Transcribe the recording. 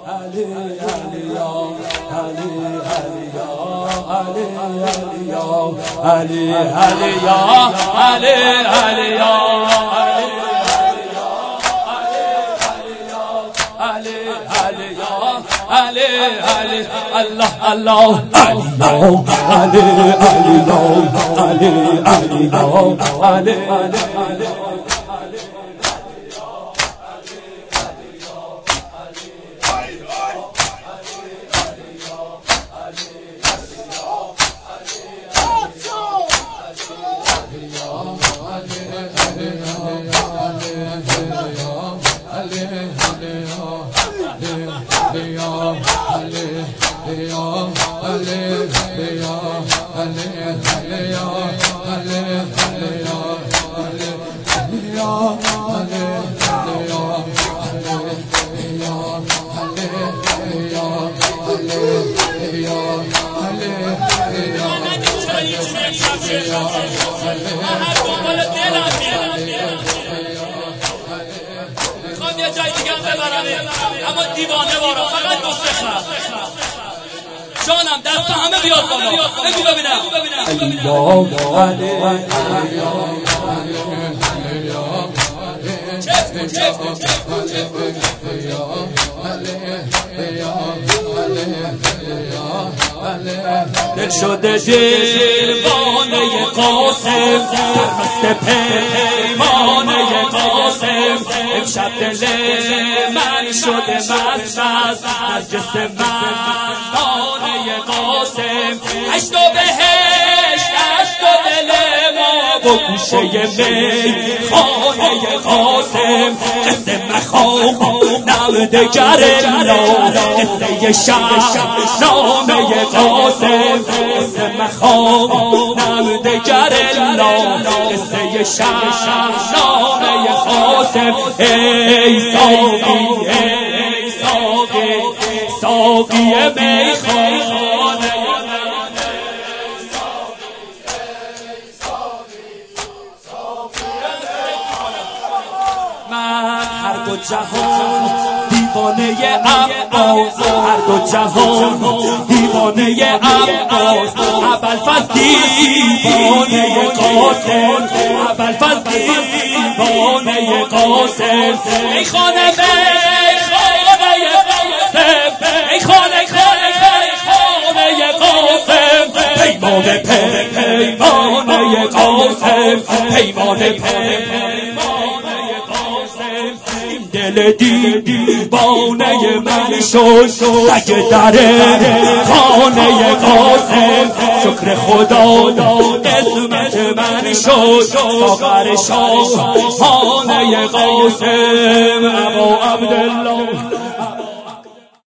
علی علی یا علی علی یا علی علی یا علی علی یا علی علی یا علی علی الله الله علی علی علی علی علی علی علی یه جای دیگه هم ببرم اما دیوانه بارا فقط دوست بخرم جانم دست همه بیاد بالا بگو ببینم دل شده دیوانه قاسم سرمست پیمانه قاسم امشب دل من شده مست نرجس مستانه قاسم اشت و بهشت اشت و دل ما و گوشه می خانه قاسم قصه مخام نمدگر لا قصه شهرنامه قاسم قصه مخام نمدگر لا قصه شهرنامه قاسم ای ساقی ای ساقی ساقی میخانه من هر دو جهان دیوانه عباس هر دو جهان دیوانه عباس ابوالفضل دیوانه قاسم ابوالفضل دیوانه قاسم ای خانه ای خانه قاسم پیمانه قاسم پیمانه دل دیوانه من شد سگ در خانه قاسم شکر خدا قسمت من شد ساغر شاهانه قاسم ابا عبدالله